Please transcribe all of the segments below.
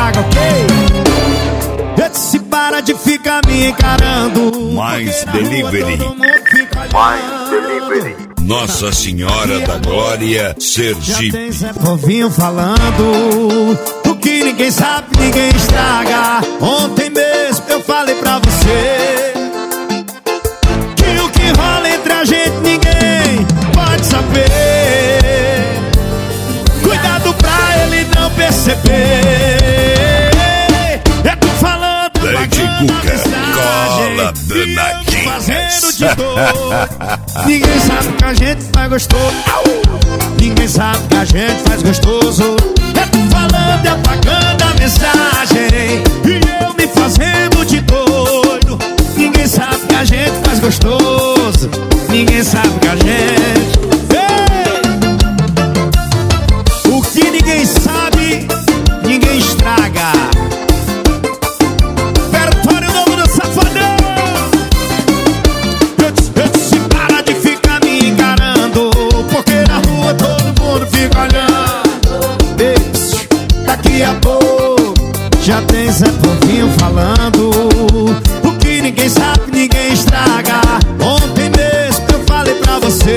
estraga, ok? Eu disse para de ficar me encarando. Mais Delivery. Nossa Senhora da Glória, Sergipe. Já tem Zé Povinho falando. O que ninguém sabe, ninguém estraga. Ontem mesmo eu falei pra você que o que rola entre a gente ninguém pode saber. Cuidado pra ele não perceber. Eu tô falando Lady Cuca, cola danadinha. Fazendo de dor. Ninguém sabe que a gente faz gostoso. Ninguém sabe que a gente faz gostoso. Eu tô falando e apagando a mensagem, e eu me fazendo de doido. Ninguém sabe que a gente faz gostoso. Ninguém sabe que a gente... Ei! O que ninguém sabe, ninguém estraga. Repertório novo do Safadão. Eu disse para de ficar me encarando, porque na rua todo mundo fica olhando. Daqui a pouco já tem Zé Povinho falando. O que ninguém sabe, ninguém estraga. Ontem mesmo eu falei pra você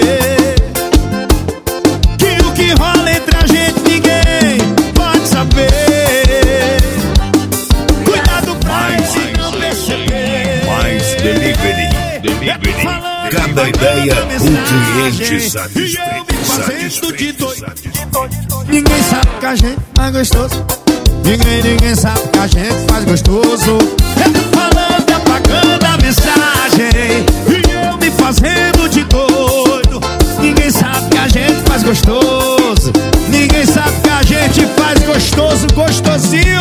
que o que rola entre a gente ninguém pode saber. Cuidado pra ele não perceber. Mais Delivery. Cada ideia, um cliente satisfeito. Ninguém sabe que a gente faz gostoso. Ninguém sabe que a gente faz gostoso. Eu tô falando e apagando a mensagem, e eu me fazendo de doido. Ninguém sabe que a gente faz gostoso. Ninguém sabe que a gente faz gostoso, gostosinho.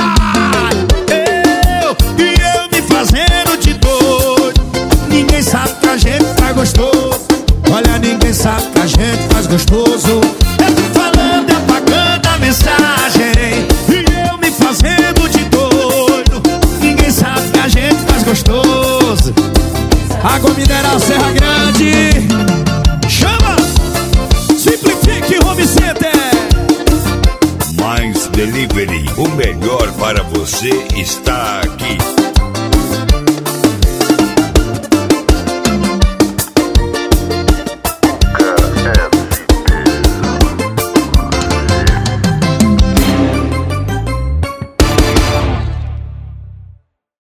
Eu me fazendo de doido. Ninguém sabe que a gente faz gostoso. Olha, ninguém sabe que a gente faz gostoso. Eu tô falando e apagando a mensagem, e eu me fazendo de doido. Ninguém sabe que a gente faz gostoso. Água mineral Serra Grande. Chama! Simplifique Home Center. Mais Delivery. O melhor para você está aqui.